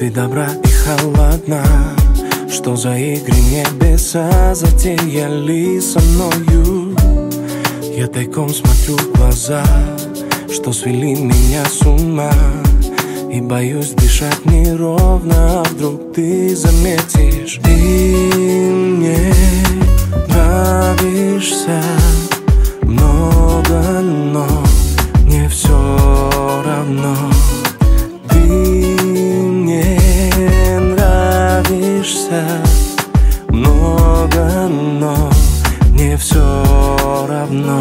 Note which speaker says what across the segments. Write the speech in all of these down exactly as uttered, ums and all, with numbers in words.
Speaker 1: Ты добра и холодна. Что за игры небеса затеяли со мною? Я тайком смотрю в глаза, что свели меня с ума. И боюсь дышать неровно, а вдруг ты заметишь. Ты мне нравишься много, но мне все равно. Ты мне нравишься много, но мне все равно.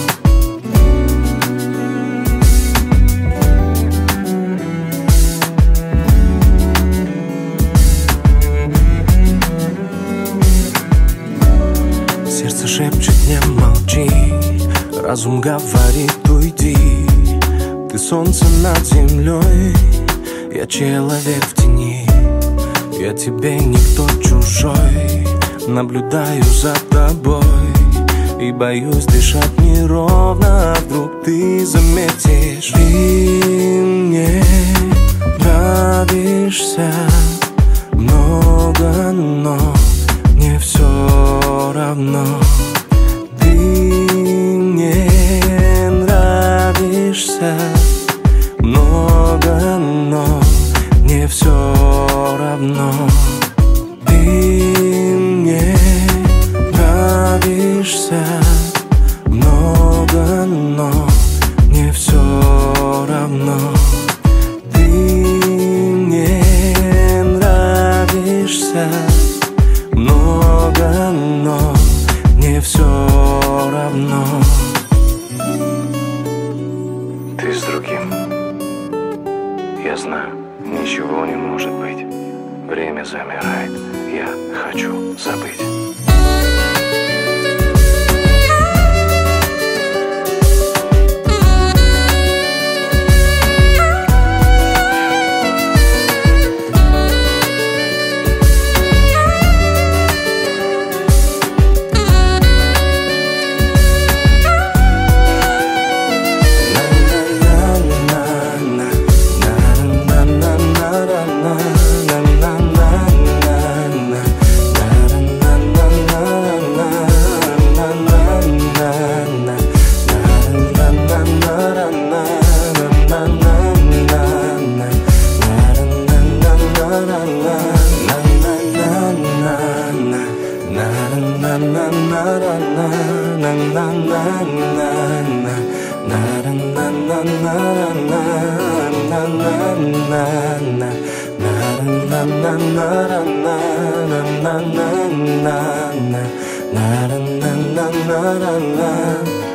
Speaker 1: Сердце шепчет, не молчи, разум говорит, уйди. Ты солнце над землей, я человек в тени. Я тебе никто чужой, наблюдаю за тобой. И боюсь дышать неровно, а вдруг ты заметишь. Ты мне нравишься много, но мне все равно. Ты мне нравишься много, но мне все равно. Ты мне нравишься много, но мне все равно. Ты мне нравишься много, но мне все равно. Ты с другим, я знаю, ничего не может быть. Время замирает, я хочу забыть. Na na na na na na na na na na na na.